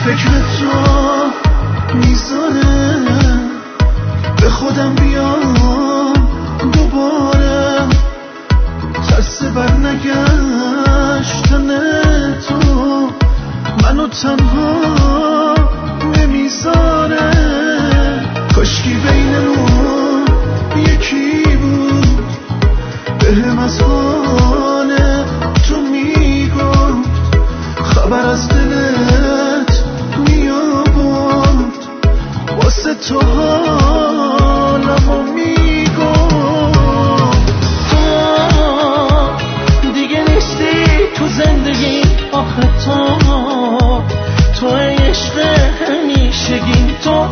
فکر تو میذاره به خودم بیام دوباره، ترس بر نگشتن تو منو تنها نمیذاره. کاشکی بینمون یکی بود بهم از حال تو میگفت، خبر از دلت میابود، واسه تو حالمو میگفت. تو دیگه نیستی تو زندگی، آخه تو عشق همیشگی، تو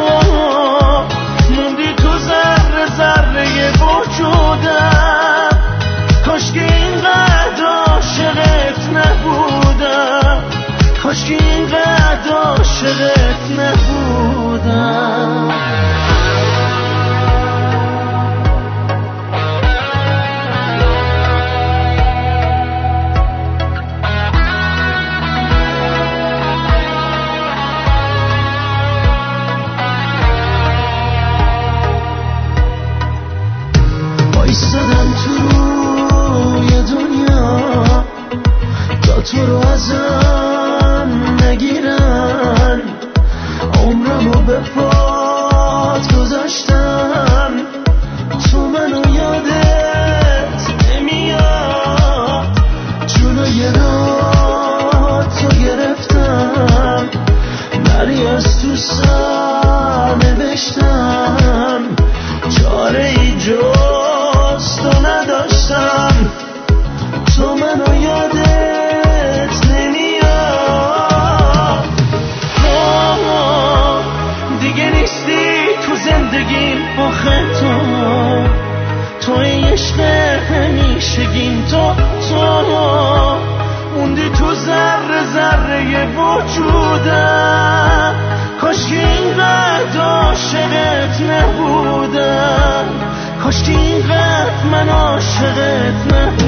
موندی تو ذره ذره وجودم. کاش که اینقدر عاشقت نبودم، کاش که اینقدر عاشقت نبودم. ایستادم تو روی دنیا تا تو رو ازم نگیرن، عمرمو به پات گذاشتم، تو منو یادت نمیاد، جلوی راه تو گرفتم، نری از تو سر نوشتم، چاره ای جز تو نداشتم، تو منو یادت نمیاد. دیگه نیستی تو زندگیم، آخه تو عشق همیشگیم، تو موندی تو ذره ذره وجودم. کاش که اینقدر عاشقت نبودم، کاش که اینقدر من عاشقت نبودم.